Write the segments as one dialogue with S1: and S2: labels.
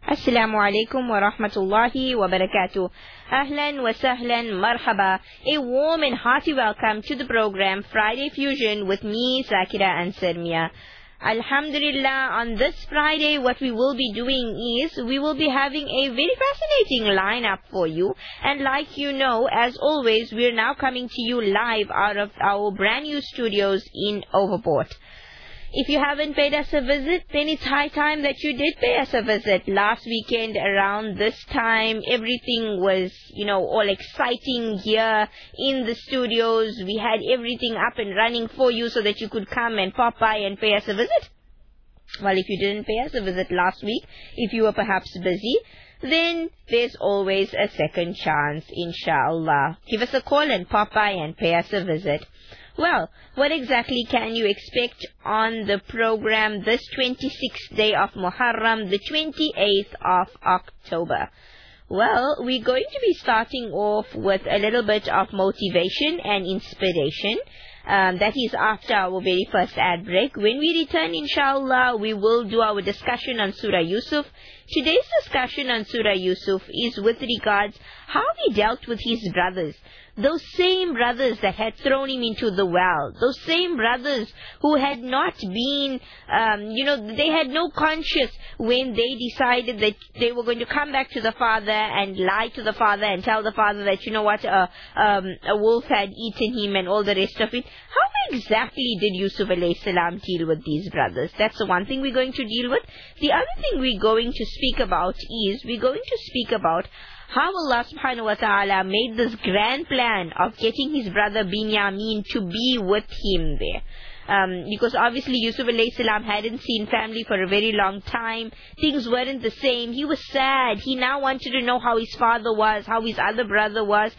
S1: Assalamu alaikum wa rahmatullahi wa barakatuh. Ahlan wa sahlan marhaba. A warm and hearty welcome to the program Friday Fusion with me, Zakira Ansar Mia. Alhamdulillah, on this Friday what we will be doing is we will be having a very fascinating lineup for you. And like you know, as always, we are now coming to you live out of our brand new studios in Overport. If you haven't paid us a visit, then it's high time that you did pay us a visit. Last weekend around this time, everything was, all exciting here in the studios. We had everything up and running for you so that you could come and pop by and pay us a visit. Well, if you didn't pay us a visit last week, if you were perhaps busy, then there's always a second chance, inshallah. Give us a call and pop by and pay us a visit. Well, what exactly can you expect on the program this 26th day of Muharram, the 28th of October? Well, we're going to be starting off with a little bit of motivation and inspiration. That is after our very first ad break. When we return, inshallah, we will do our discussion on Surah Yusuf. Today's discussion on Surah Yusuf is with regards how he dealt with his brothers. Those same brothers that had thrown him into the well. Those same brothers who had not been, they had no conscience when they decided that they were going to come back to the father and lie to the father and tell the father that, a wolf had eaten him and all the rest of it. How exactly did Yusuf alayhi salam deal with these brothers? That's the one thing we're going to deal with. The other thing we're going to speak about is we're going to speak about how Allah subhanahu wa ta'ala made this grand plan of getting his brother Binyamin to be with him there. Because obviously Yusuf alayhi salam hadn't seen family for a very long time. Things weren't the same. He was sad. He now wanted to know how his father was, how his other brother was.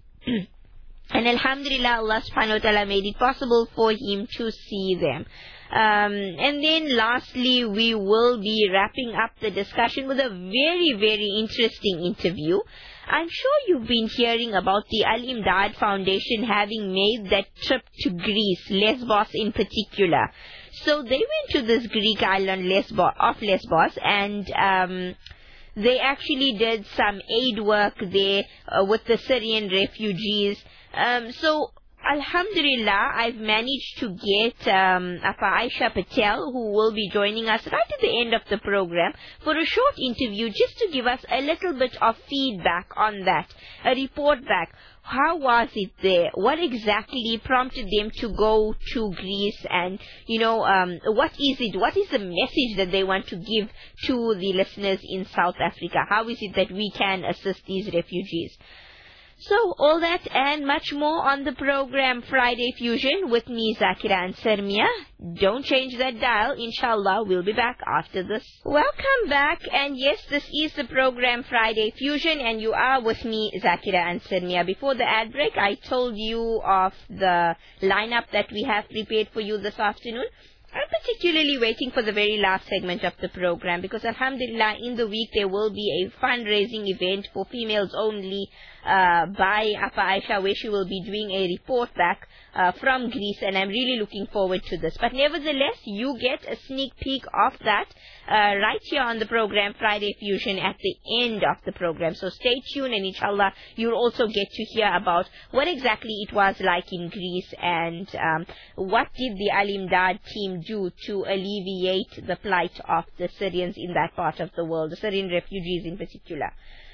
S1: And alhamdulillah, Allah subhanahu wa ta'ala made it possible for him to see them. And then lastly, we will be wrapping up the discussion with a very, very interesting interview. I'm sure you've been hearing about the Al-Imdad Foundation having made that trip to Greece, Lesbos in particular. So they went to this Greek island Lesbos, and they actually did some aid work there with the Syrian refugees. So alhamdulillah, I've managed to get Apa Aisha Patel, who will be joining us right at the end of the program for a short interview just to give us a little bit of feedback on that, a report back. How was it there? What exactly prompted them to go to Greece? And, what is it? What is the message that they want to give to the listeners in South Africa? How is it that we can assist these refugees? So, all that and much more on the program Friday Fusion with me, Zakira Ansar Mia. Don't change that dial. Inshallah, we'll be back after this. Welcome back. And yes, this is the program Friday Fusion, and you are with me, Zakira Ansar Mia. Before the ad break, I told you of the lineup that we have prepared for you this afternoon. I'm particularly waiting for the very last segment of the program because alhamdulillah, in the week there will be a fundraising event for females only by Apa Aisha, where she will be doing a report back from Greece, and I'm really looking forward to this. But nevertheless, you get a sneak peek of that right here on the program Friday Fusion at the end of the program. So stay tuned, and inshallah you'll also get to hear about what exactly it was like in Greece and what did the Al-Imdad team do to alleviate the plight of the Syrians in that part of the world, the Syrian refugees in particular.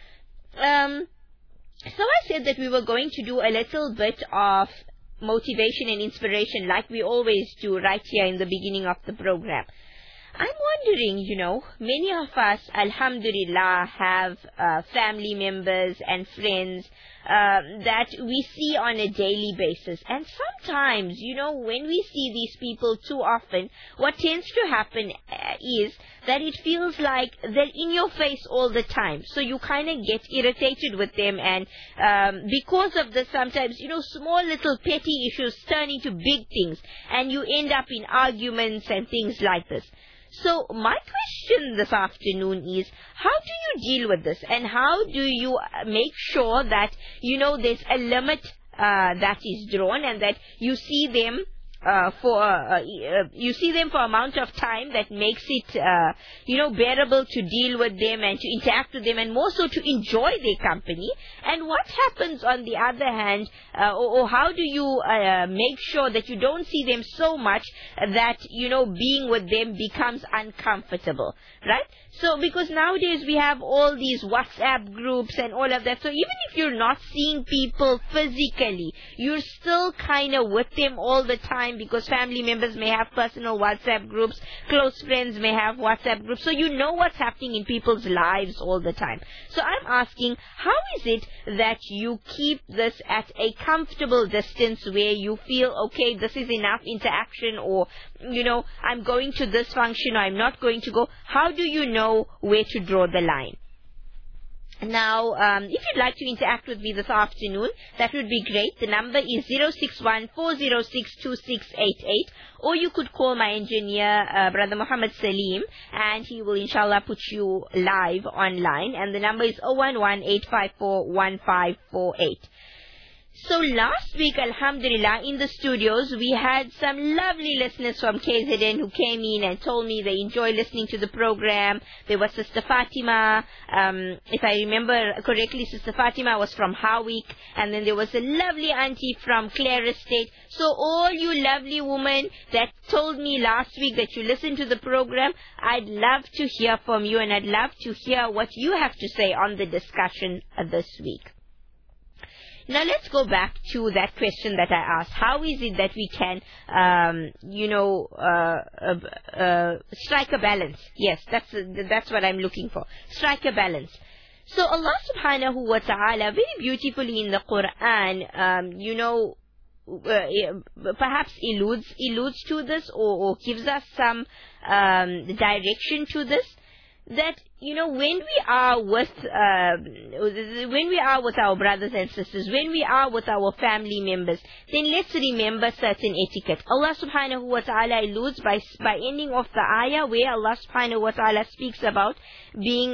S1: So I said that we were going to do a little bit of motivation and inspiration like we always do right here in the beginning of the program. I'm wondering, many of us, alhamdulillah, have family members and friends that we see on a daily basis. And sometimes, when we see these people too often, what tends to happen is that it feels like they're in your face all the time. So you kind of get irritated with them, and because of this, sometimes, small little petty issues turn into big things, and you end up in arguments and things like this. So my question this afternoon is, how do you deal with this, and how do you make sure that, there's a limit that is drawn, and that you see them you see them for amount of time that makes it, bearable to deal with them and to interact with them, and more so to enjoy their company. And what happens on the other hand, or how do you make sure that you don't see them so much that, being with them becomes uncomfortable, right? So, because nowadays we have all these WhatsApp groups and all of that, so even if you're not seeing people physically, you're still kind of with them all the time, because family members may have personal WhatsApp groups, close friends may have WhatsApp groups, so you know what's happening in people's lives all the time. So I'm asking, how is it that you keep this at a comfortable distance where you feel, okay, this is enough interaction, or, I'm going to this function or I'm not going to go? How do you know where to draw the line? Now, if you'd like to interact with me this afternoon, that would be great. The number is 061-406-2688, or you could call my engineer, Brother Muhammad Salim, and he will inshallah put you live online, and the number is 011-854-1548. So last week, alhamdulillah, in the studios, we had some lovely listeners from KZN who came in and told me they enjoy listening to the program. There was Sister Fatima. If I remember correctly, Sister Fatima was from Hawick. And then there was a lovely auntie from Clare Estate. So all you lovely women that told me last week that you listened to the program, I'd love to hear from you, and I'd love to hear what you have to say on the discussion this week. Now let's go back to that question that I asked. How is it that we can, strike a balance? Yes, that's what I'm looking for. Strike a balance. So Allah subhanahu wa ta'ala very beautifully in the Quran, perhaps alludes to this, or gives us some direction to this. That, when we are with our brothers and sisters, when we are with our family members, then let's remember certain etiquette. Allah subhanahu wa ta'ala alludes by ending off the ayah where Allah subhanahu wa ta'ala speaks about being,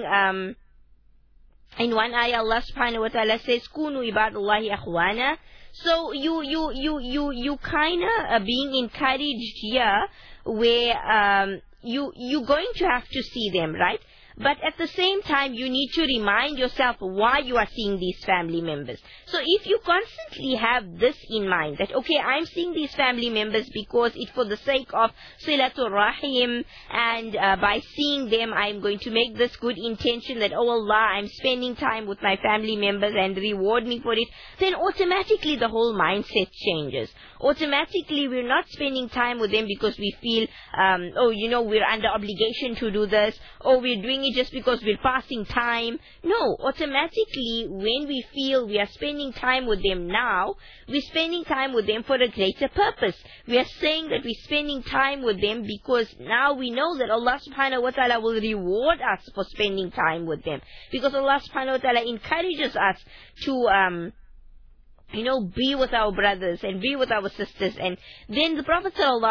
S1: in one ayah Allah subhanahu wa ta'ala says, Kunu ibadullahi akhwana. So you kinda being encouraged here where, you're going to have to see them, right? But at the same time, you need to remind yourself why you are seeing these family members. So if you constantly have this in mind, that, okay, I'm seeing these family members because it's for the sake of Silatul Rahim, and by seeing them, I'm going to make this good intention that, oh Allah, I'm spending time with my family members and reward me for it, then automatically the whole mindset changes. Automatically, we're not spending time with them because we feel, we're under obligation to do this, or we're doing it just because we're passing time. No, automatically, when we feel we are spending time with them now, we're spending time with them for a greater purpose. We are saying that we're spending time with them because now we know that Allah subhanahu wa ta'ala will reward us for spending time with them. Because Allah subhanahu wa ta'ala encourages us to, be with our brothers and be with our sisters. And then the Prophet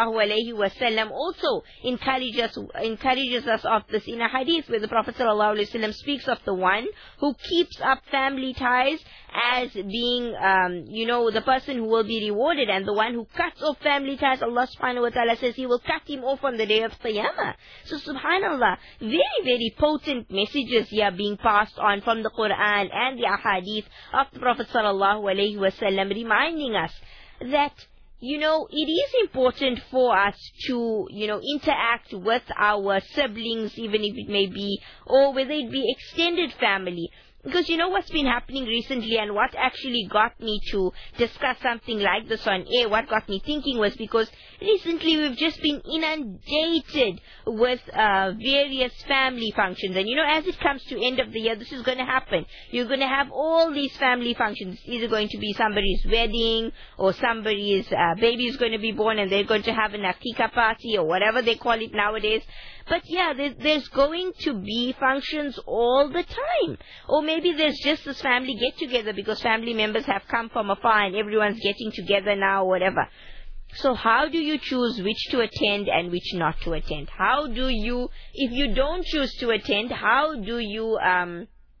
S1: ﷺ also encourages us of this in a hadith where the Prophet ﷺ speaks of the one who keeps up family ties as being, the person who will be rewarded, and the one who cuts off family ties, Allah subhanahu wa ta'ala says He will cut him off on the day of Qiyamah. So subhanallah, very, very potent messages here being passed on from the Quran and the ahadith of the Prophet ﷺ, reminding us that, it is important for us to, interact with our siblings, even if it may be, or whether it be extended family. Because what's been happening recently, and what actually got me to discuss something like this on air, what got me thinking was because recently we've just been inundated with various family functions. And as it comes to end of the year, this is going to happen. You're going to have all these family functions. It's either going to be somebody's wedding, or somebody's baby is going to be born and they're going to have an akika party, or whatever they call it nowadays. But yeah, there's going to be functions all the time. Or maybe there's just this family get-together because family members have come from afar and everyone's getting together now, or whatever. So how do you choose which to attend and which not to attend? How do you, if you don't choose to attend, how do you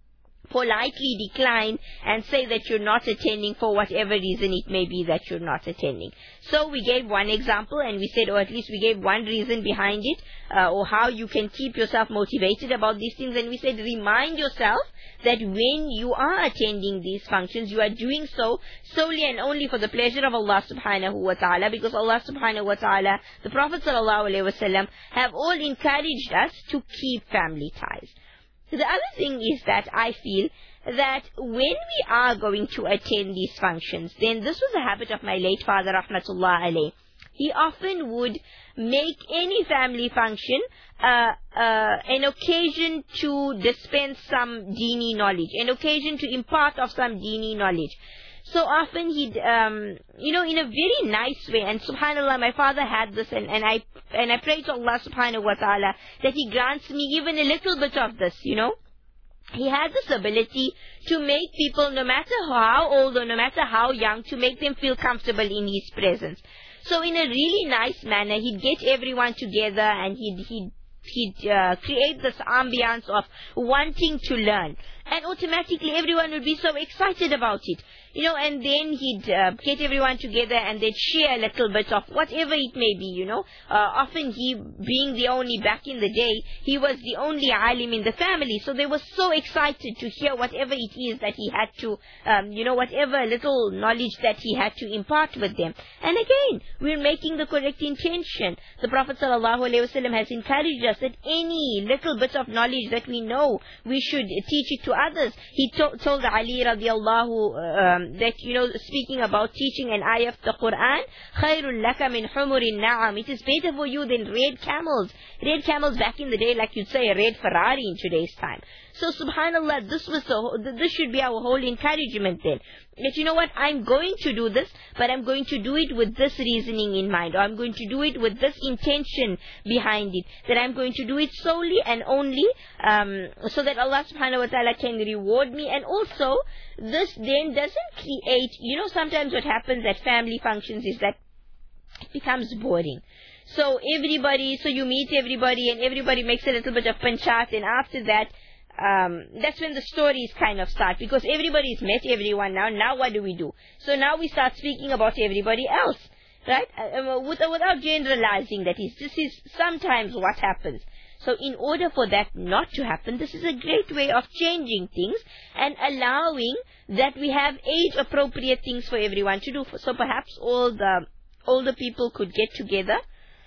S1: politely decline and say that you're not attending for whatever reason it may be that you're not attending. So we gave one example and we said, or at least we gave one reason behind it, or how you can keep yourself motivated about these things. And we said, remind yourself that when you are attending these functions, you are doing so solely and only for the pleasure of Allah subhanahu wa ta'ala, because Allah subhanahu wa ta'ala, the Prophet sallallahu alaihi wasallam have all encouraged us to keep family ties. So the other thing is that I feel that when we are going to attend these functions, then this was a habit of my late father, rahmatullah alayh. He often would make any family function an occasion to dispense some deeni knowledge, an occasion to impart of some deeni knowledge. So often he'd, in a very nice way, and subhanAllah, my father had this, and I pray to Allah subhanahu wa ta'ala that he grants me even a little bit of this, He had this ability to make people, no matter how old or no matter how young, to make them feel comfortable in his presence. So in a really nice manner, he'd get everyone together and he'd create this ambience of wanting to learn. And automatically everyone would be so excited about it. And then he'd get everyone together and they'd share a little bit of whatever it may be, Often he, being the only, back in the day, he was the only alim in the family. So they were so excited to hear whatever it is that he had to, whatever little knowledge that he had to impart with them. And again, we're making the correct intention. The Prophet ﷺ has encouraged us that any little bit of knowledge that we know, we should teach it to others. He told Ali radiallahu that, speaking about teaching an ayah of the Quran, خَيْرٌ لَكَ مِنْ حُمُرِ النَّعَمِ. It is better for you than red camels. Red camels back in the day, like you'd say a red Ferrari in today's time. So subhanAllah, this should be our whole encouragement then. That I'm going to do this, but I'm going to do it with this reasoning in mind, or I'm going to do it with this intention behind it, that I'm going to do it solely and only so that Allah subhanahu wa ta'ala can reward me. And also, this then doesn't create, sometimes what happens at family functions is that it becomes boring. So you meet everybody and everybody makes a little bit of panchat, and after that, that's when the stories kind of start, because everybody's met everyone now. Now what do? So now we start speaking about everybody else, right? Without generalizing that. This is sometimes what happens. So in order for that not to happen, this is a great way of changing things and allowing that we have age-appropriate things for everyone to do. So perhaps all the older people could get together.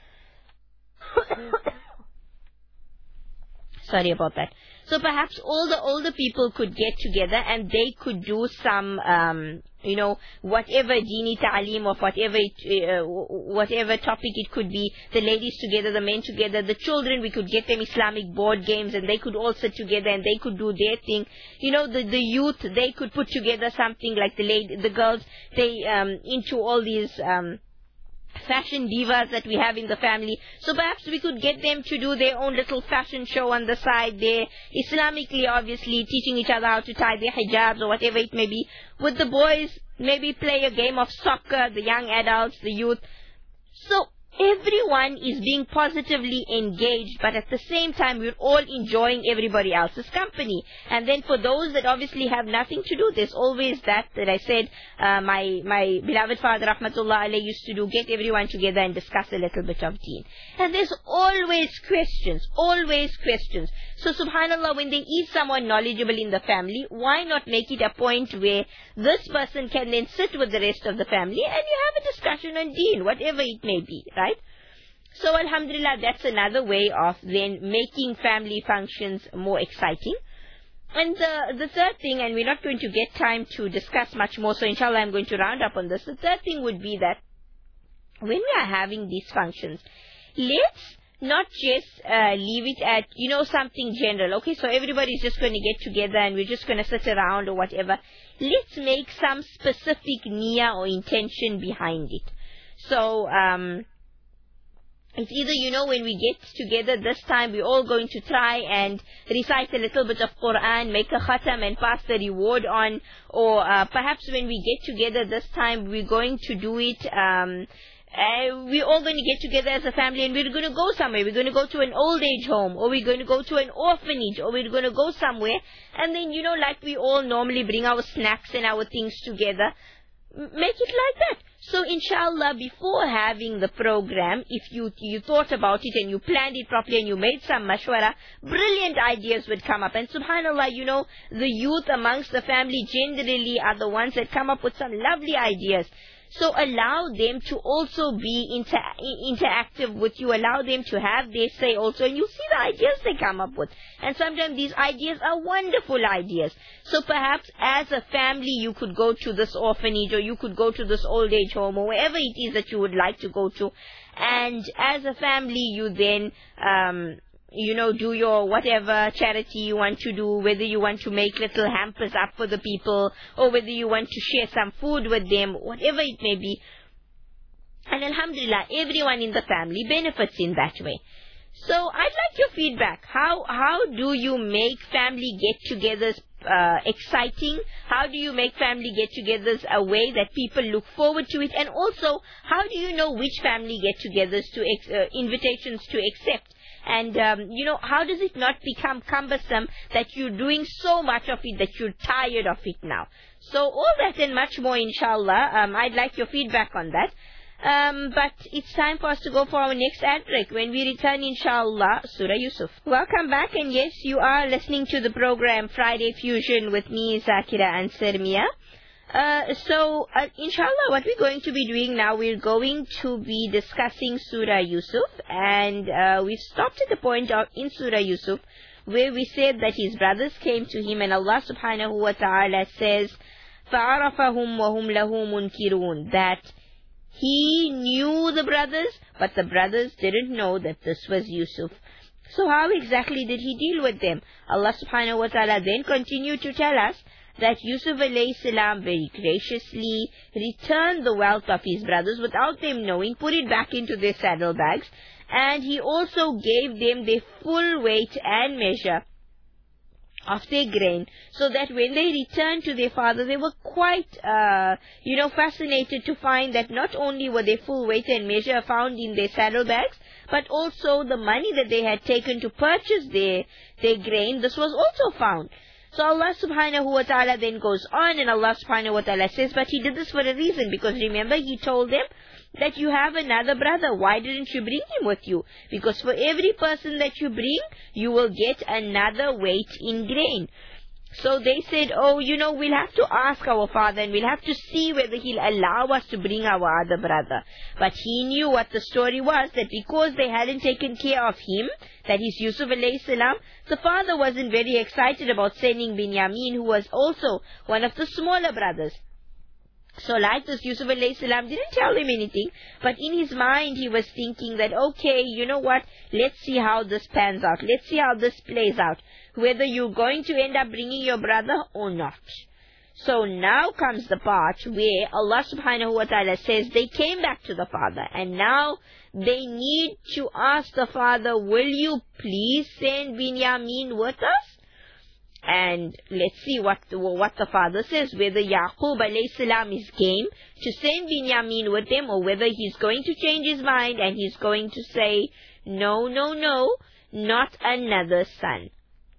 S1: Sorry about that. So perhaps all the older people could get together and they could do some, whatever deeni ta'aleem or whatever topic it could be. The ladies together, the men together, the children, we could get them Islamic board games and they could all sit together and they could do their thing. The youth, they could put together something like the girls, they into all these fashion divas that we have in the family. So perhaps we could get them to do their own little fashion show on the side there, Islamically obviously, teaching each other how to tie their hijabs or whatever it may be. With the boys, maybe play a game of soccer, the young adults, the youth. So everyone is being positively engaged, but at the same time we're all enjoying everybody else's company. And then for those that obviously have nothing to do, there's always that I said my beloved father rahmatullah alayhi used to do, get everyone together and discuss a little bit of deen. And there's always questions. So subhanallah, when there is someone knowledgeable in the family, why not make it a point where this person can then sit with the rest of the family and you have a discussion on deen, whatever it may be, right? So alhamdulillah, that's another way of then making family functions more exciting. And the third thing, and we're not going to get time to discuss much more, so inshallah I'm going to round up on this. The third thing would be that when we are having these functions, let's not just leave it at, something general. Okay, so everybody's just going to get together and we're just going to sit around or whatever. Let's make some specific niyyah or intention behind it. So, it's either, when we get together this time, we're all going to try and recite a little bit of Quran, make a khatam and pass the reward on, or perhaps when we get together this time, we're going to do it we're all going to get together as a family and we're going to go somewhere. We're going to go to an old age home, or we're going to go to an orphanage, or we're going to go somewhere. And then, like we all normally bring our snacks and our things together, make it like that. So inshallah, before having the program, if you thought about it and you planned it properly and you made some mashwara, brilliant ideas would come up. And subhanallah, the youth amongst the family generally are the ones that come up with some lovely ideas. So allow them to also be interactive with you. Allow them to have their say also. And you'll see the ideas they come up with. And sometimes these ideas are wonderful ideas. So perhaps as a family you could go to this orphanage, or you could go to this old age home, or wherever it is that you would like to go to. And as a family you then do your whatever charity you want to do, whether you want to make little hampers up for the people, or whether you want to share some food with them, whatever it may be. And alhamdulillah, everyone in the family benefits in that way. So I'd like your feedback. How do you make family get-togethers exciting? How do you make family get-togethers a way that people look forward to it? And also, how do you know which family get-togethers invitations to accept? And, how does it not become cumbersome that you're doing so much of it that you're tired of it now? So all that and much more, inshallah. I'd like your feedback on that. But it's time for us to go for our next ad break. When we return, inshallah, Surah Yusuf. Welcome back, and yes, you are listening to the program Friday Fusion with me, Zakira and Sarmia. Inshallah, what we're going to be doing now, we're going to be discussing Surah Yusuf, and we've stopped at the point in Surah Yusuf where we said that his brothers came to him, and Allah subhanahu wa ta'ala says, فَعَرَفَهُمْ وَهُمْ لَهُ مُنْكِرُونَ, that he knew the brothers, but the brothers didn't know that this was Yusuf. So how exactly did he deal with them? Allah subhanahu wa ta'ala then continued to tell us that Yusuf alayhi salam very graciously returned the wealth of his brothers without them knowing, put it back into their saddlebags, and he also gave them their full weight and measure of their grain, so that when they returned to their father, they were quite, fascinated to find that not only were their full weight and measure found in their saddlebags, but also the money that they had taken to purchase their grain, this was also found. So Allah subhanahu wa ta'ala then goes on, and Allah subhanahu wa ta'ala says, but he did this for a reason, because remember, he told them that you have another brother. Why didn't you bring him with you? Because for every person that you bring, you will get another weight in grain. So they said, we'll have to ask our father, and we'll have to see whether he'll allow us to bring our other brother. But he knew what the story was, that because they hadn't taken care of him, that is Yusuf alayhi salam, the father wasn't very excited about sending Binyamin, who was also one of the smaller brothers. So like this, Yusuf alayhi salam didn't tell him anything, but in his mind he was thinking that, okay, you know what, let's see how this pans out. Let's see how this plays out, whether you're going to end up bringing your brother or not. So now comes the part where Allah subhanahu wa ta'ala says they came back to the father, and now they need to ask the father, will you please send Binyamin with us? And let's see what the father says, whether Yaqub alayhi salam is game to send Binyamin with them, or whether he's going to change his mind and he's going to say, no, not another son.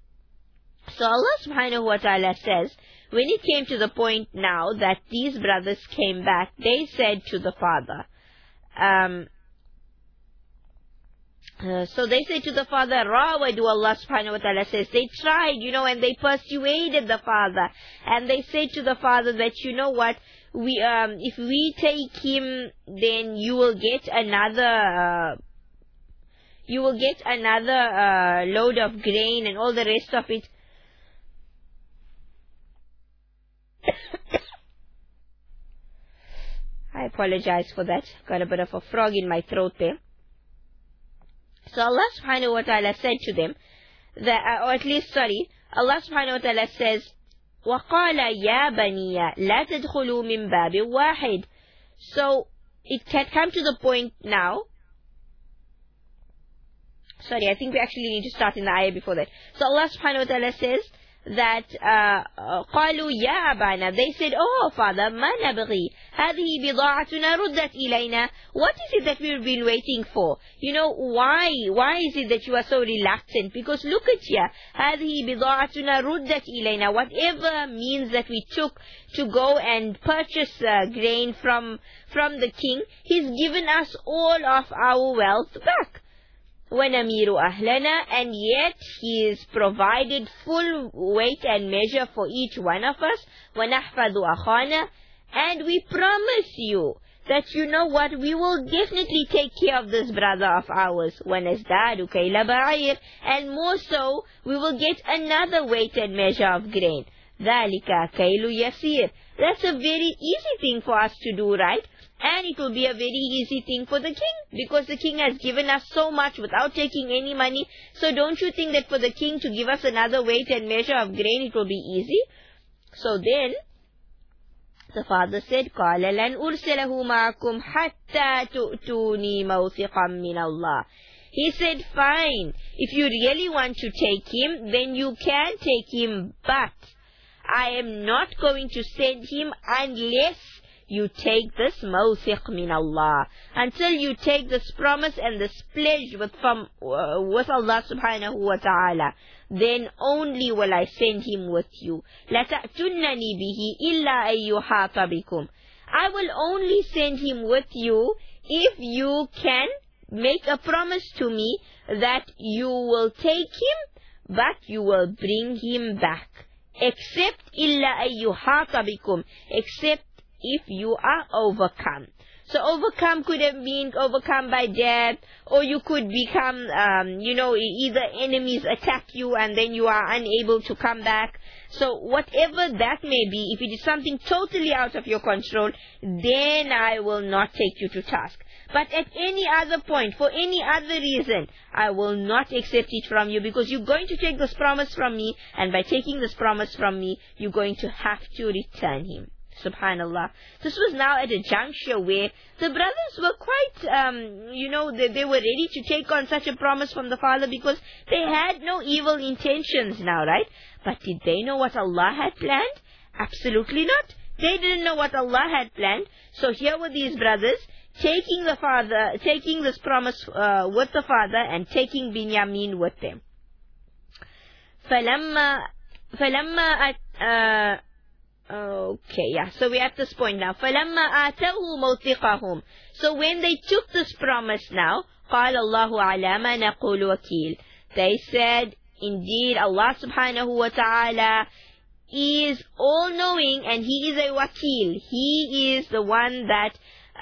S1: So Allah subhanahu wa ta'ala says, when it came to the point now that these brothers came back, they said to the father, so they said to the father, Rawadu, Allah subhanahu wa ta'ala says, they tried, and they persuaded the father. And they said to the father that, you know what, if we take him, then you will get another load of grain and all the rest of it. I apologize for that. Got a bit of a frog in my throat there. So Allah subhanahu wa ta'ala said to them, Allah subhanahu wa ta'ala says, وَقَالَ يَا بَنِيَ لَا تَدْخُلُوا مِنْ بَابٍ وَاحِدٍ. So it had come to the point now. Sorry, I think we actually need to start in the ayah before that. So Allah subhanahu wa ta'ala says that قالوا يا أبانا, they said, oh father, ما نبغي, هذه بضاعتنا ردت إلينا. What is it that we've been waiting for? Why is it that you are so reluctant? Because look at here, هذه بضاعتنا ردت إلينا. Whatever means that we took to go and purchase grain from the king, he's given us all of our wealth back. وَنَمِيرُ أَهْلَنَا, and yet he is provided full weight and measure for each one of us. وَنَحْفَظُ أَخَانَا, and we promise you that you know what, we will definitely take care of this brother of ours. وَنَزْدَادُ كَيْلَ بَعِيرٍ, and more so, we will get another weight and measure of grain. ذَلِكَ كَيْلُ يَسِيرٍ, that's a very easy thing for us to do, right? And it will be a very easy thing for the king, because the king has given us so much without taking any money. So don't you think that for the king to give us another weight and measure of grain, it will be easy? So then, the father said, قَالَ لَنْ أُرْسِلَهُ مَعَكُمْ حَتَّى تُؤْتُونِي مَوْثِقًا مِّنَ اللَّهِ. He said, fine, if you really want to take him, then you can take him, but I am not going to send him unless you take this mawthiq min Allah, until you take this promise and this pledge with Allah subhanahu wa ta'ala, then only will I send him with you. لَتَأْتُنَّنِي بِهِ إِلَّا أَن يُحَاطَ بِكُمْ. I will only send him with you if you can make a promise to me that you will take him, but you will bring him back. Except إِلَّا أَن يُحَاطَ بِكُمْ, except if you are overcome. So overcome could have been overcome by death, or you could become, either enemies attack you and then you are unable to come back. So whatever that may be, if it is something totally out of your control, then I will not take you to task. But at any other point, for any other reason, I will not accept it from you, because you're going to take this promise from me, and by taking this promise from me, you're going to have to return him. Subhanallah. This was now at a juncture where the brothers were quite, they were ready to take on such a promise from the father, because they had no evil intentions now, right? But did they know what Allah had planned? Absolutely not. They didn't know what Allah had planned. So here were these brothers taking this promise with the father and taking Binyamin with them. So we're at this point now. فَلَمَّا آتَوْهُ مَوْثِقَهُمْ. So when they took this promise now, قَالَ اللَّهُ عَلَى مَا نَقُولُ وَكِيلٌ. They said, indeed, Allah subhanahu wa ta'ala is all-knowing, and He is a wakil. He is the one that,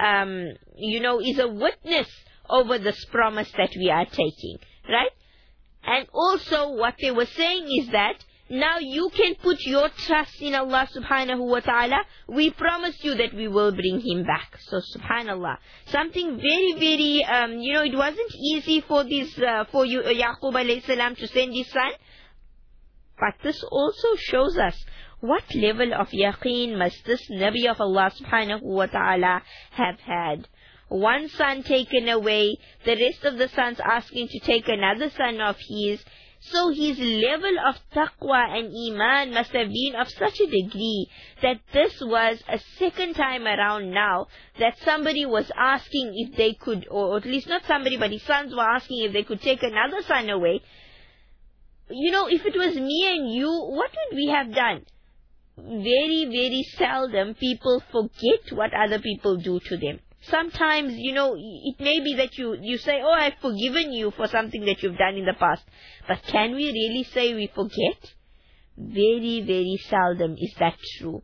S1: is a witness over this promise that we are taking, right? And also what they were saying is that, now you can put your trust in Allah subhanahu wa ta'ala. We promise you that we will bring him back. So subhanallah. Something very, very, it wasn't easy for Yaqub alayhi salam to send his son. But this also shows us what level of yaqeen must this Nabi of Allah subhanahu wa ta'ala have had. One son taken away, the rest of the sons asking to take another son of his. So his level of taqwa and iman must have been of such a degree that this was a second time around now that somebody was asking if they could, or at least not somebody, but his sons were asking if they could take another son away. If it was me and you, what would we have done? Very, very seldom people forget what other people do to them. Sometimes, it may be that you say, oh, I've forgiven you for something that you've done in the past. But can we really say we forget? Very, very seldom is that true.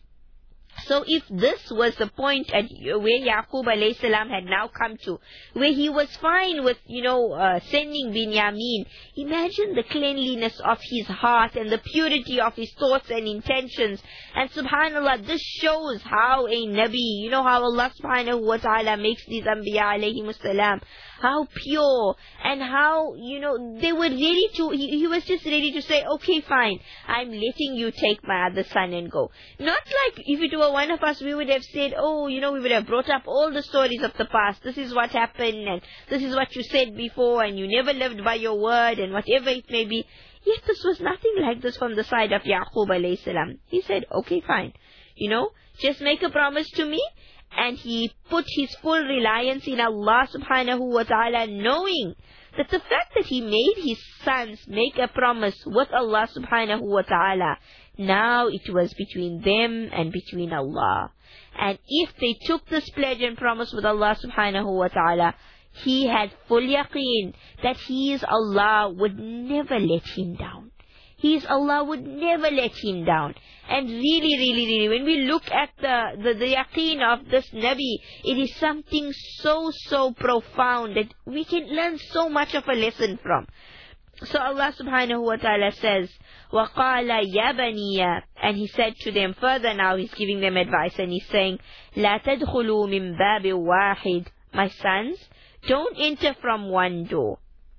S1: So if this was the point at where Yaqub alayhi salam had now come to, where he was fine with, sending Binyamin, imagine the cleanliness of his heart and the purity of his thoughts and intentions. And subhanallah, this shows how a Nabi, how Allah subhanahu wa ta'ala makes these Anbiya alayhimus salam, how pure, and how, they were ready to, he was just ready to say, okay, fine, I'm letting you take my other son and go. Not like if it were one of us, we would have said, oh, we would have brought up all the stories of the past. This is what happened, and this is what you said before, and you never lived by your word, and whatever it may be. Yet this was nothing like this from the side of Yaqub alayhi salam. He said, okay, fine. Just make a promise to me. And he put his full reliance in Allah subhanahu wa ta'ala, knowing that the fact that he made his sons make a promise with Allah subhanahu wa ta'ala, now it was between them and between Allah. And if they took this pledge and promise with Allah subhanahu wa ta'ala, he had full yaqeen that his Allah would never let him down. His Allah would never let him down. And really, really, really, when we look at the yaqeen of this Nabi, it is something so profound that we can learn so much of a lesson from. So Allah subhanahu wa ta'ala says, وَقَالَ يَا بَنِيَّ, and he said to them, further now he's giving them advice, and he's saying, لَا تَدْخُلُوا مِن بَابٍ وَاحِدٍ, my sons, don't enter from one door.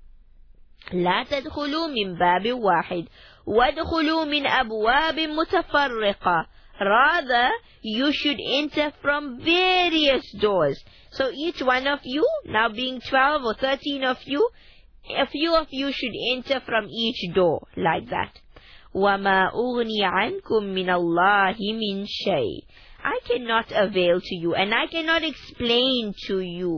S1: لا تدخلوا من باب واحد وادخلوا من أبواب متفرقة. Rather, you should enter from various doors. So each one of you, now being 12 or 13 of you, a few of you should enter from each door, like that. وَمَا أُغْنِي عَنْكُم مِّنَ اللَّهِ مِن شَيْءٍ. I cannot avail to you, and I cannot explain to you,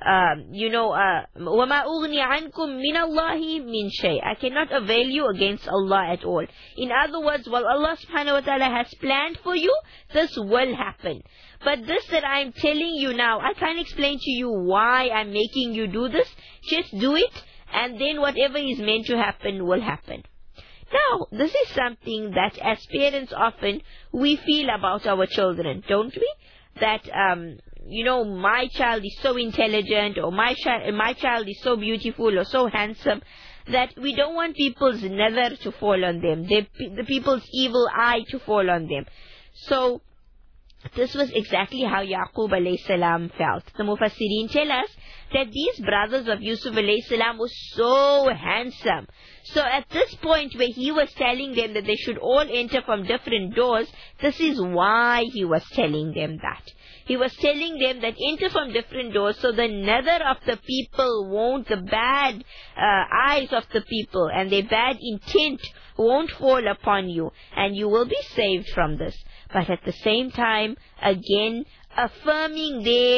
S1: وَمَا أُغْنِي عَنْكُم مِّنَ اللَّهِ مِن شَيْءٍ. I cannot avail you against Allah at all. In other words, what Allah subhanahu wa ta'ala has planned for you, this will happen. But this that I'm telling you now, I can't explain to you why I'm making you do this. Just do it, and then whatever is meant to happen will happen. Now, this is something that as parents often we feel about our children, don't we? That, my child is so intelligent, or my child is so beautiful or so handsome, that we don't want people's nazar to fall on them, the people's evil eye to fall on them. So, this was exactly how Yaqub alayhi salam felt. The Mufassirin tell us that these brothers of Yusuf alayhi salam were so handsome. So at this point where he was telling them that they should all enter from different doors, this is why he was telling them that. He was telling them that enter from different doors so the nazar of the people won't, the bad eyes of the people and their bad intent won't fall upon you, and you will be saved from this. But at the same time, again, affirming their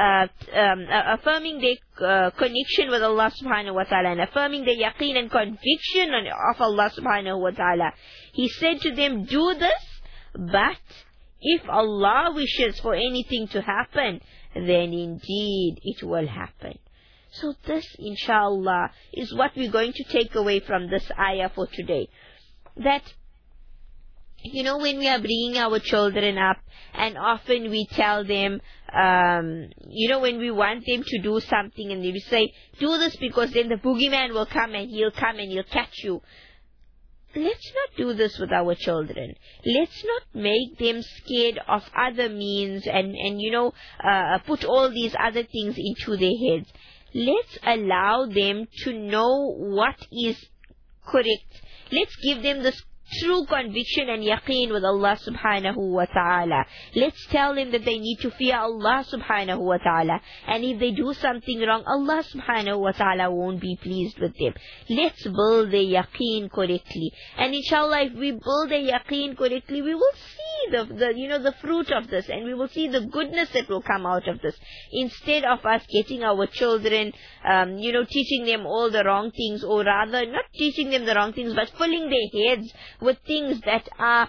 S1: connection with Allah subhanahu wa ta'ala, and affirming their yaqeen and conviction of Allah subhanahu wa ta'ala. He said to them, do this, but if Allah wishes for anything to happen, then indeed it will happen. So this, inshallah, is what we're going to take away from this ayah for today. That, when we are bringing our children up, and often we tell them, when we want them to do something, and they will say, do this because then the boogeyman will come and he'll catch you. Let's not do this with our children. Let's not make them scared of other means and put all these other things into their heads. Let's allow them to know what is correct. Let's give them this true conviction and yaqeen with Allah subhanahu wa ta'ala. Let's tell them that they need to fear Allah subhanahu wa ta'ala. And if they do something wrong, Allah subhanahu wa ta'ala won't be pleased with them. Let's build the yaqeen correctly. And inshallah, if we build the yaqeen correctly, we will see the fruit of this, and we will see the goodness that will come out of this. Instead of us getting our children, teaching them all the wrong things, or rather not teaching them the wrong things, but filling their heads with things that are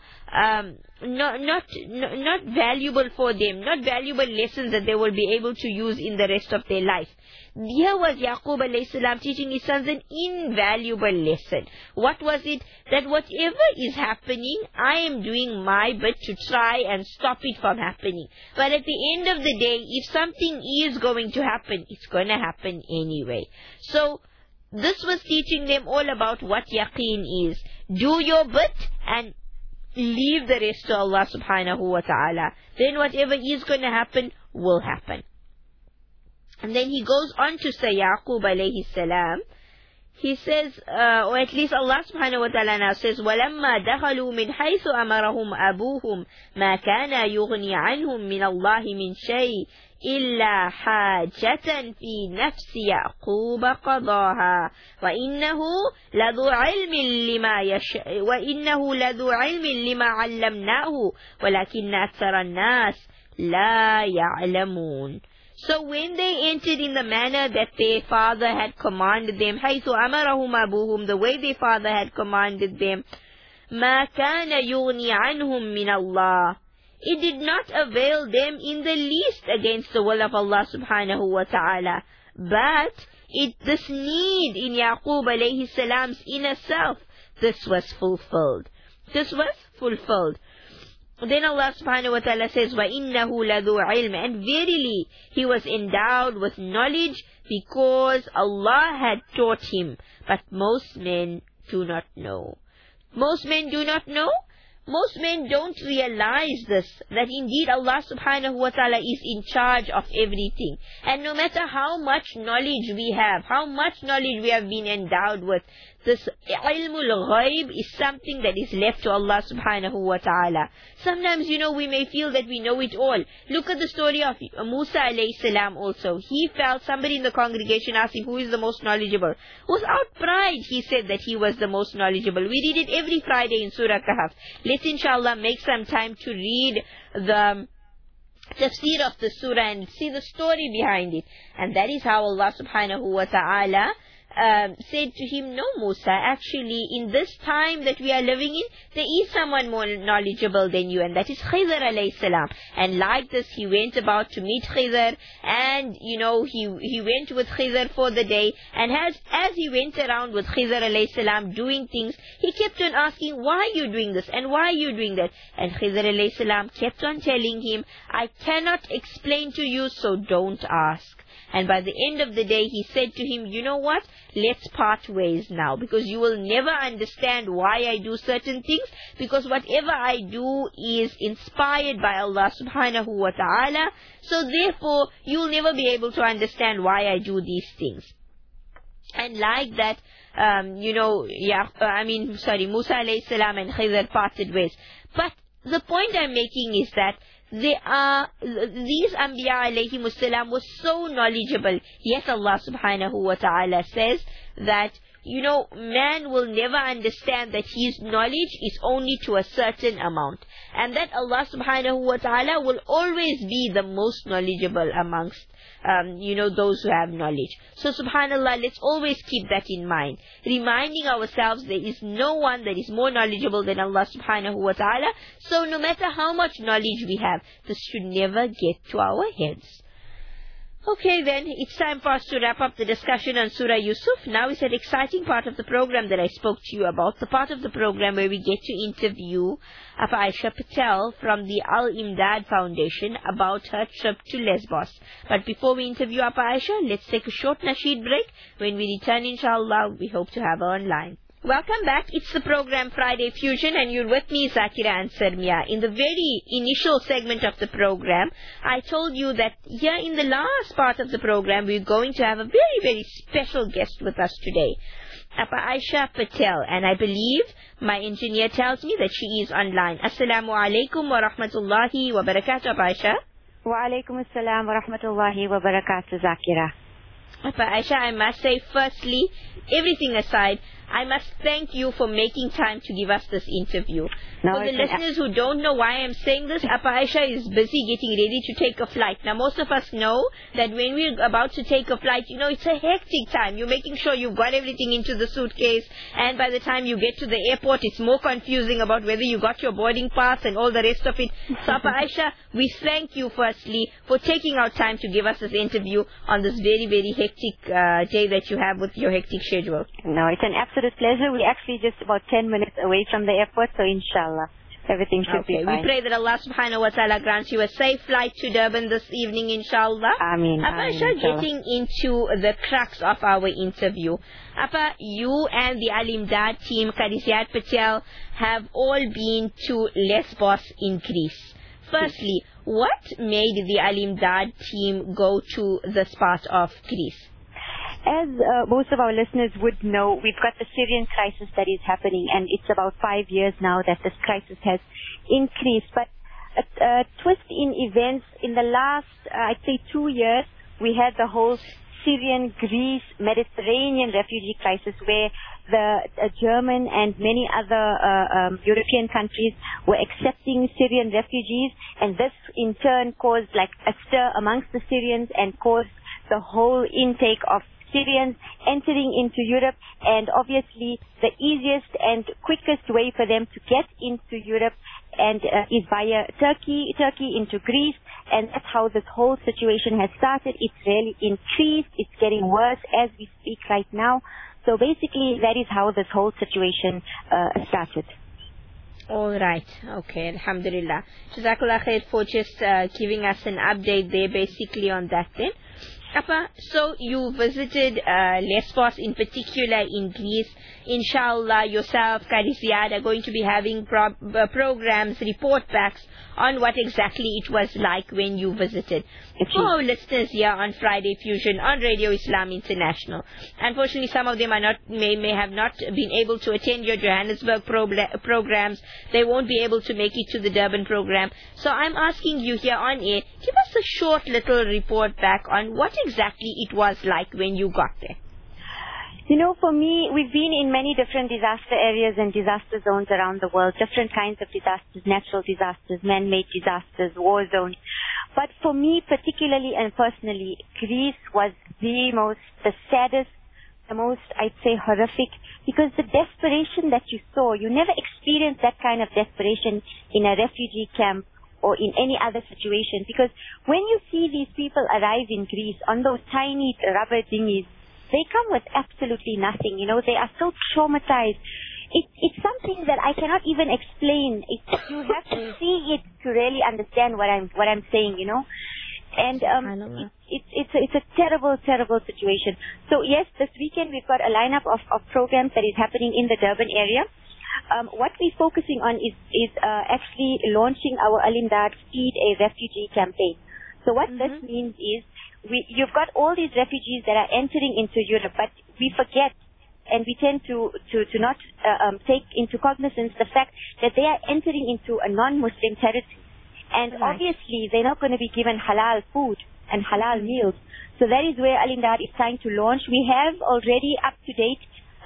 S1: not valuable for them, not valuable lessons that they will be able to use in the rest of their life. Here was Yaqub alayhi salam teaching his sons an invaluable lesson. What was it? That whatever is happening, I am doing my bit to try and stop it from happening. But at the end of the day, if something is going to happen, it's going to happen anyway. So, this was teaching them all about what yaqeen is. Do your bit and leave the rest to Allah subhanahu wa ta'ala. Then whatever is going to happen will happen. And then he goes on to say, Yaqub alayhi salam, He says, or at least Allah subhanahu wa ta'ala now says, وَلَمَّا دَخَلُوا مِنْ حَيْثُ أَمَرَهُمْ أَبُوهُم مَا كَانَ يُغْنِي عَنْهُم مِّنَ اللَّهِ مِنْ شَيْءٍ إِلَّا حَاجَةً فِي نَفْسِ يَعْقُوبَ قَضَاهَا وَإِنَّهُ لَذُو عِلْمٍ لِمَا عَلَّمْنَاهُ وَلَكِنَّ أَكْثَرَ النَّاسِ لَا يَعْلَمُونَ. So when they entered in the manner that their father had commanded them, حَيْثُ أَمَرَهُمْ أَبُوهُم, the way their father had commanded them, مَا كَانَ يُغْنِي عَنْهُم مِّنَ اللَّهِ, it did not avail them in the least against the will of Allah subhanahu wa ta'ala. But this need in Yaqub alayhi salam's inner self, this was fulfilled. This was fulfilled. Then Allah subhanahu wa ta'ala says, وَإِنَّهُ لَذُو عِلْمٍ, and verily he was endowed with knowledge because Allah had taught him. But most men do not know. Most men do not know. Most men don't realize this, that indeed Allah subhanahu wa ta'ala is in charge of everything. And no matter how much knowledge we have, how much knowledge we have been endowed with, this ilmul ghaib is something that is left to Allah subhanahu wa ta'ala. Sometimes, we may feel that we know it all. Look at the story of Musa alayhi salam also. He felt, somebody in the congregation asked him, who is the most knowledgeable? Without pride, he said that he was the most knowledgeable. We read it every Friday in Surah Kahf. Let's inshallah make some time to read the tafsir of the surah and see the story behind it. And that is how Allah subhanahu wa ta'ala said to him, no Musa, actually in this time that we are living in, there is someone more knowledgeable than you, and that is Khidr alayhi salam. And like this, he went about to meet Khidr, and he went with Khidr for the day, and as he went around with Khidr alayhi salam doing things, he kept on asking, why are you doing this and why are you doing that? And Khidr alayhi salam kept on telling him, I cannot explain to you, so don't ask. And by the end of the day, he said to him, you know what? Let's part ways now, because you will never understand why I do certain things, because whatever I do is inspired by Allah subhanahu wa ta'ala. So therefore, you'll never be able to understand why I do these things. And like that, Musa alayhi salam and Khidr parted ways. But the point I'm making is that these Anbiya alayhimus salam was so knowledgeable. Yet Allah subhanahu wa ta'ala says that, man will never understand that his knowledge is only to a certain amount. And that Allah subhanahu wa ta'ala will always be the most knowledgeable amongst those who have knowledge. So subhanallah, let's always keep that in mind. Reminding ourselves there is no one that is more knowledgeable than Allah subhanahu wa ta'ala. So no matter how much knowledge we have, this should never get to our heads. Okay then, it's time for us to wrap up the discussion on Surah Yusuf. Now is that exciting part of the program that I spoke to you about, the part of the program where we get to interview Apa Aisha Patel from the Al-Imdad Foundation about her trip to Lesbos. But before we interview Apa Aisha, let's take a short nasheed break. When we return, inshallah, we hope to have her online. Welcome back. It's the program Friday Fusion, and you're with me, Zakira and Sarmia. In the very initial segment of the program, I told you that here in the last part of the program, we're going to have a very, very special guest with us today, Apa Aisha Patel, and I believe my engineer tells me that she is online. Assalamu alaikum wa rahmatullahi wa barakatuh, Apa Aisha.
S2: Wa alaikum assalam wa rahmatullahi wa barakatuh, Zakira.
S1: Apa Aisha, I must say, firstly, everything aside, I must thank you for making time to give us this interview. For the listeners who don't know why I'm saying this, Apa Aisha is busy getting ready to take a flight. Now, most of us know that when we're about to take a flight, it's a hectic time. You're making sure you've got everything into the suitcase, and by the time you get to the airport, it's more confusing about whether you got your boarding pass and all the rest of it. So, Apa Aisha, we thank you firstly for taking out time to give us this interview on this very, very hectic day that you have with your hectic schedule.
S2: No, it's an absolute pleasure. We're actually just about 10 minutes away from the airport, so inshallah, everything should be fine.
S1: We pray that Allah subhanahu wa ta'ala grants you a safe flight to Durban this evening, inshallah.
S2: Ameen.
S1: Apa Aisha, getting into the crux of our interview. Apa, you and the Al-Imdad team, Qadisiyat Patel, have all been to Lesbos in Greece. Firstly, what made the Al-Imdad team go to this part of Greece?
S2: As most of our listeners would know, we've got the Syrian crisis that is happening, and it's about 5 years now that this crisis has increased. But a twist in events in the last, I'd say 2 years, we had the whole Syrian, Greece, Mediterranean refugee crisis, where the German and many other European countries were accepting Syrian refugees, and this in turn caused like a stir amongst the Syrians and caused the whole intake of Syrians entering into Europe. And obviously the easiest and quickest way for them to get into Europe and is via Turkey into Greece, and that's how this whole situation has started. It's really increased. It's getting worse as we speak right now. So basically, that is how this whole situation started.
S1: All right. Okay. Alhamdulillah. Jazakallah khair for just giving us an update there basically on that then. Appa, so you visited Lesbos in particular in Greece. Inshallah, yourself, Qari Ziad, are going to be having programs, report backs on what exactly it was like when you visited. For our listeners here on Friday Fusion on Radio Islam International, unfortunately some of them may have not been able to attend your Johannesburg programs. They won't be able to make it to the Durban program. So I'm asking you here on air, give us a short little report back on what exactly it was like when you got there.
S2: You know, for me, we've been in many different disaster areas and disaster zones around the world, different kinds of disasters, natural disasters, man-made disasters, war zones. But for me, particularly and personally, Greece was the saddest, the most, I'd say, horrific, because the desperation that you saw, you never experienced that kind of desperation in a refugee camp or in any other situation. Because when you see these people arrive in Greece on those tiny rubber dinghies, they come with absolutely nothing. You know, they are so traumatized. It's something that I cannot even explain. You have to see it to really understand what I'm saying. You know, and it's a terrible, terrible situation. So yes, this weekend we've got a lineup of programs that is happening in the Durban area. What we're focusing on is actually launching our Al-Imdad Feed a Refugee campaign. So what this means is you've got all these refugees that are entering into Europe, but we forget and we tend to not take into cognizance the fact that they are entering into a non-Muslim territory. And obviously they're not going to be given halal food and halal meals. So that is where Al-Imdad is trying to launch. We have already up to date,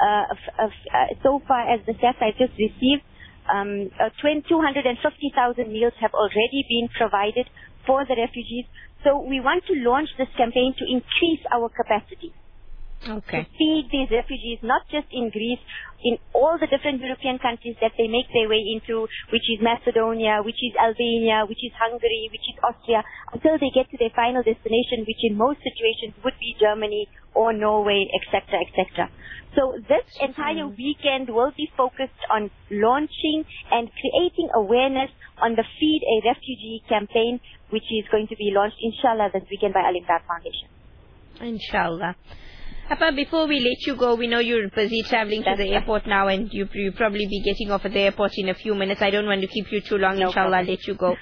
S2: so far as the stats I just received, 250,000 meals have already been provided for the refugees. So we want to launch this campaign to increase our capacity.
S1: Okay.
S2: To feed these refugees, not just in Greece, in all the different European countries that they make their way into, which is Macedonia, which is Albania, which is Hungary, which is Austria, until they get to their final destination, which in most situations would be Germany or Norway, etc., etc. So this entire weekend will be focused on launching and creating awareness on the Feed a Refugee campaign, which is going to be launched, inshallah, this weekend by Al-Imdad Foundation.
S1: Inshallah. Appa, before we let you go, we know you're busy traveling to the airport now, and you'll probably be getting off at the airport in a few minutes. I don't want to keep you too long.
S2: No
S1: Inshallah,
S2: problem.
S1: I'll let you go.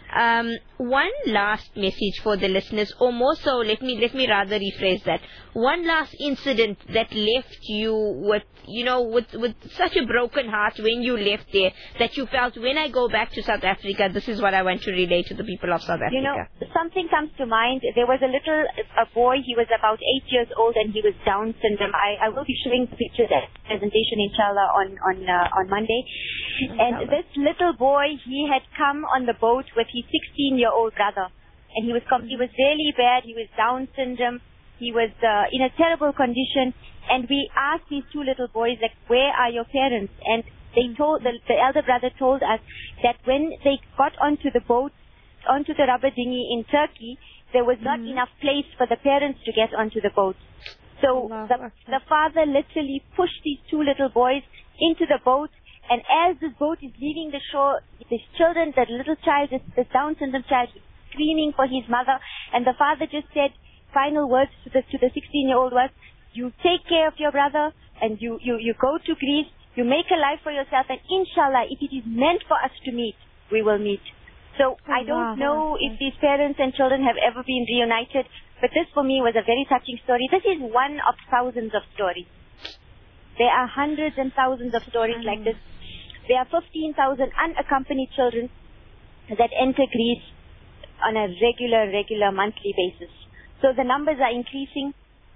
S1: One last message for the listeners, or more so, let me rather rephrase that. One last incident that left you with such a broken heart when you left there, that you felt, when I go back to South Africa, this is what I want to relay to the people of South Africa.
S2: You know, something comes to mind. There was a boy, he was about 8 years old, and he was Down syndrome. I will be showing pictures at presentation, inshallah, on Monday. And this little boy, he had come on the boat with his 16-year-old brother, and he was really bad. He was Down syndrome. He was in a terrible condition, and we asked these two little boys, like, where are your parents? And they told, the elder brother told us that when they got onto the boat, onto the rubber dinghy in Turkey, there was not enough place for the parents to get onto the boat. So the father literally pushed these two little boys into the boat, and as this boat is leaving the shore, this little child, this Down syndrome child, is screaming for his mother, and the father just said, final words to the 16-year-old was, you take care of your brother, and you go to Greece, you make a life for yourself, and inshallah, if it is meant for us to meet, we will meet. So I don't know if these parents and children have ever been reunited, but this for me was a very touching story. This is one of thousands of stories. There are hundreds and thousands of stories like this. There are 15,000 unaccompanied children that enter Greece on a regular monthly basis. So the numbers are increasing.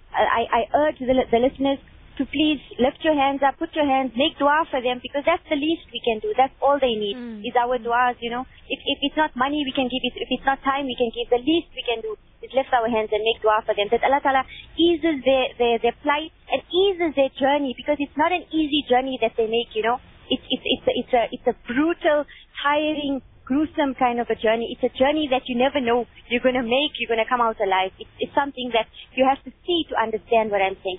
S2: I urge the listeners to please lift your hands up, put your hands, make dua for them, because that's the least we can do. That's all they need is our duas, you know. If it's not money we can give, if it's not time we can give, the least we can do is lift our hands and make dua for them, that Allah Ta'ala eases their plight and eases their journey, because it's not an easy journey that they make, you know. It's a brutal, tiring, gruesome kind of a journey. It's a journey that you never know you're going to make, you're going to come out alive. It's something that you have to see to understand what I'm saying.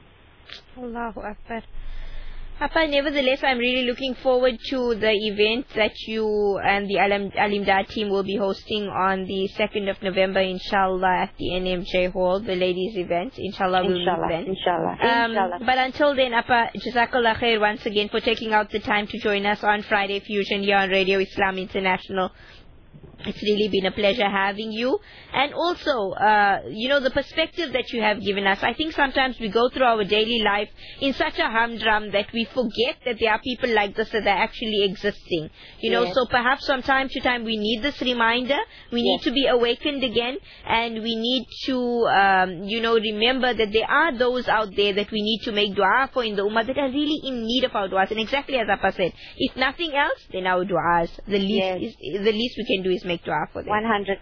S1: Allahu Akbar. Appa, nevertheless, I'm really looking forward to the event that you and the Al-Imdad team will be hosting on the 2nd of November, inshallah, at the NMJ Hall, the ladies' event. Inshallah, we'll meet then.
S2: Inshallah.
S1: But until then, Appa, Jazakallah khair once again for taking out the time to join us on Friday Fusion here on Radio Islam International. It's really been a pleasure having you. And also, the perspective that you have given us. I think sometimes we go through our daily life in such a humdrum that we forget that there are people like this that are actually existing. So perhaps from time to time we need this reminder. We need to be awakened again. And we need to, remember that there are those out there that we need to make dua for in the ummah that are really in need of our duas. And exactly as Appa said, if nothing else, then our duas. The least we can do is make dua for them. 100%.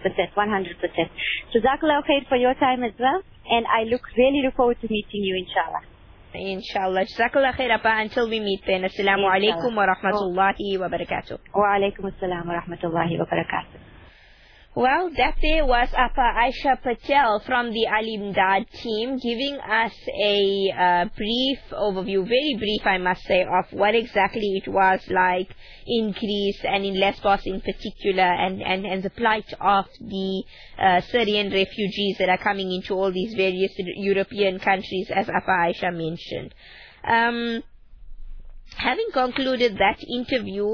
S2: Jazakallah khair for your time as well, and I really look forward to meeting you,
S1: inshallah. Jazakallah khair, Appa. Until we meet then, Assalamu alaikum wa rahmatullahi wa barakatuh.
S2: Wa alaikum assalam wa rahmatullahi wa barakatuh.
S1: Well, that there was Appa Aisha Patel from the Al-Imdad team giving us a brief overview, very brief I must say, of what exactly it was like in Greece and in Lesbos in particular, and the plight of the Syrian refugees that are coming into all these various European countries, as Appa Aisha mentioned. Having concluded that interview,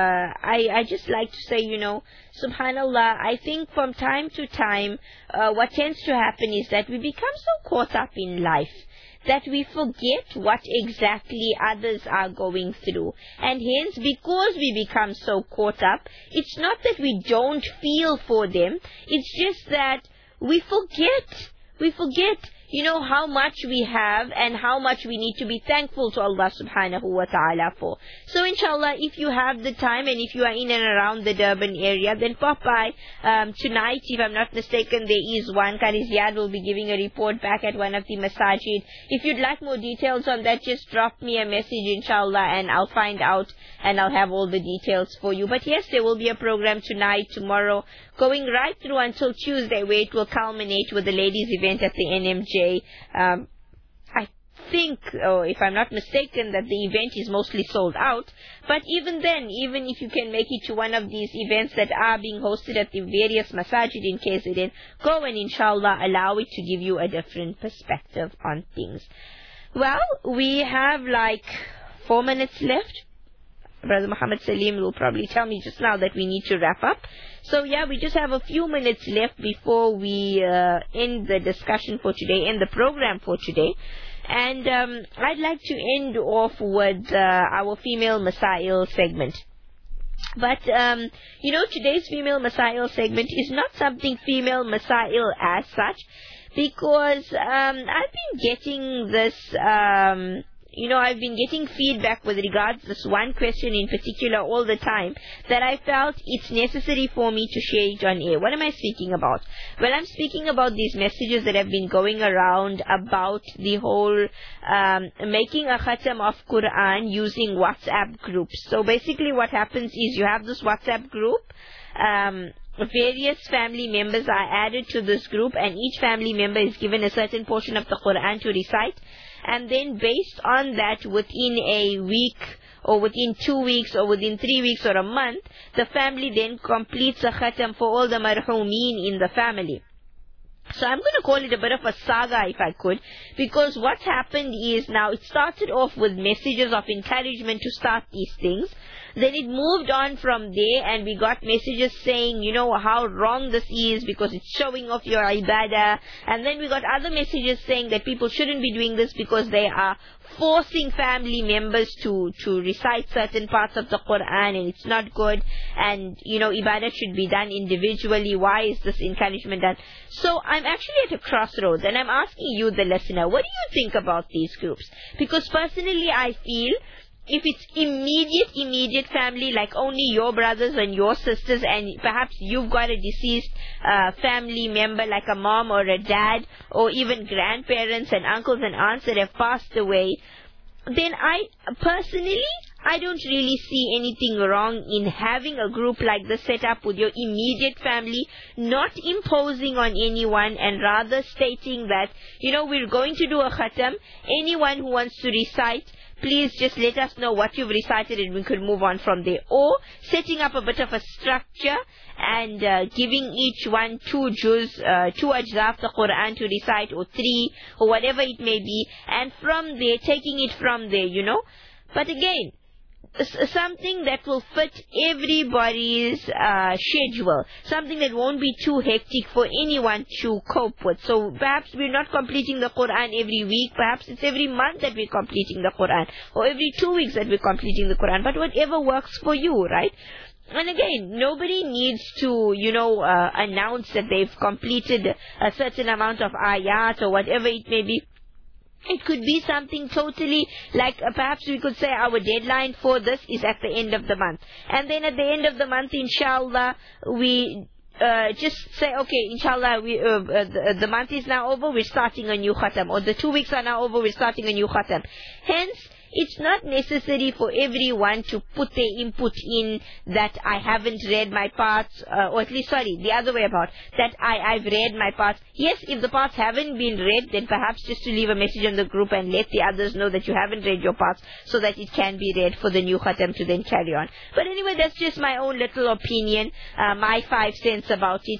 S1: I just like to say, subhanallah, I think from time to time, what tends to happen is that we become so caught up in life that we forget what exactly others are going through. And hence, because we become so caught up, it's not that we don't feel for them, it's just that we forget, how much we have and how much we need to be thankful to Allah subhanahu wa ta'ala for. So inshallah, if you have the time and if you are in and around the Durban area, then pop by. Tonight, if I'm not mistaken, there is one. Qari Ziad will be giving a report back at one of the masajid. If you'd like more details on that, just drop me a message, inshallah, and I'll find out and I'll have all the details for you. But yes, there will be a program tonight, tomorrow, going right through until Tuesday, where it will culminate with the ladies' event at the NMJ. I think, if I'm not mistaken, that the event is mostly sold out. But even then, even if you can make it to one of these events that are being hosted at the various masajid in KZN, go and inshallah allow it to give you a different perspective on things. Well, we have like 4 minutes left. Brother Muhammad Salim will probably tell me just now that we need to wrap up. So yeah, we just have a few minutes left before we end the discussion for today, end the program for today. And I'd like to end off with our female Masail segment. But, today's female Masail segment is not something female Masail as such, because I've been getting this... I've been getting feedback with regards to this one question in particular all the time, that I felt it's necessary for me to share it on air. What am I speaking about? Well, I'm speaking about these messages that have been going around about the whole making a khatam of Quran using WhatsApp groups. So basically what happens is you have this WhatsApp group, various family members are added to this group, and each family member is given a certain portion of the Quran to recite. And then based on that, within a week or within 2 weeks or within 3 weeks or a month, the family then completes a khatam for all the marhumeen in the family. So I'm going to call it a bit of a saga, if I could, because what's happened is, now it started off with messages of encouragement to start these things. Then it moved on from there, and we got messages saying, how wrong this is because it's showing off your ibadah. And then we got other messages saying that people shouldn't be doing this because they are forcing family members to recite certain parts of the Quran, and it's not good. And, ibadah should be done individually. Why is this encouragement done? So I'm actually at a crossroads, and I'm asking you, the listener, what do you think about these groups? Because personally, I feel if it's immediate family, like only your brothers and your sisters, and perhaps you've got a deceased family member like a mom or a dad, or even grandparents and uncles and aunts that have passed away, then I don't really see anything wrong in having a group like this set up with your immediate family, not imposing on anyone, and rather stating that, we're going to do a khatam. Anyone who wants to recite, please just let us know what you've recited and we could move on from there. Or setting up a bit of a structure and giving each one two ajza of the Quran to recite, or 3, or whatever it may be, and from there, taking it from there, But again, something that will fit everybody's schedule, something that won't be too hectic for anyone to cope with. So perhaps we're not completing the Quran every week, perhaps it's every month that we're completing the Quran, or every 2 weeks that we're completing the Quran, but whatever works for you, right? And again, nobody needs to, announce that they've completed a certain amount of ayat or whatever it may be. It could be something totally like, perhaps we could say our deadline for this is at the end of the month. And then at the end of the month, inshallah, we just say, okay, inshallah, the month is now over, we're starting a new khatam. Or the 2 weeks are now over, we're starting a new khatam. Hence, it's not necessary for everyone to put their input in that I haven't read my parts, or at least, the other way about, that I've read my parts. Yes, if the parts haven't been read, then perhaps just to leave a message on the group and let the others know that you haven't read your parts, so that it can be read for the new khatam to then carry on. But anyway, that's just my own little opinion, my 5 cents about it.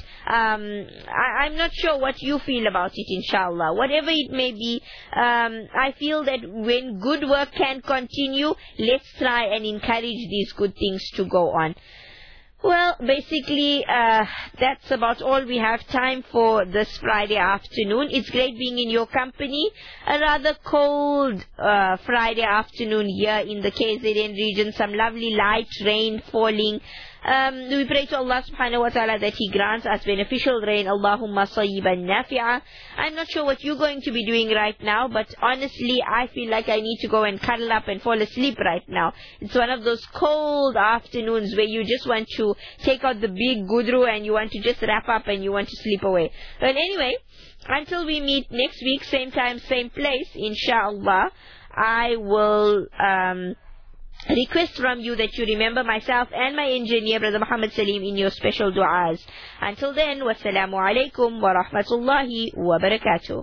S1: I'm not sure what you feel about it, inshallah. Whatever it may be, I feel that when good work can continue, let's try and encourage these good things to go on. Well, basically, that's about all we have time for this Friday afternoon. It's great being in your company. A rather cold Friday afternoon here in the KZN region. Some lovely light rain falling. We pray to Allah subhanahu wa ta'ala that He grants us beneficial rain. Allahumma sayyiban nafi'a. I'm not sure what you're going to be doing right now, but honestly, I feel like I need to go and cuddle up and fall asleep right now. It's one of those cold afternoons where you just want to take out the big gudru and you want to just wrap up and you want to sleep away. But anyway, until we meet next week, same time, same place, inshallah, I will request from you that you remember myself and my engineer, Brother Muhammad Salim, in your special du'as. Until then, wassalamu alaikum wa rahmatullahi wa barakatuh.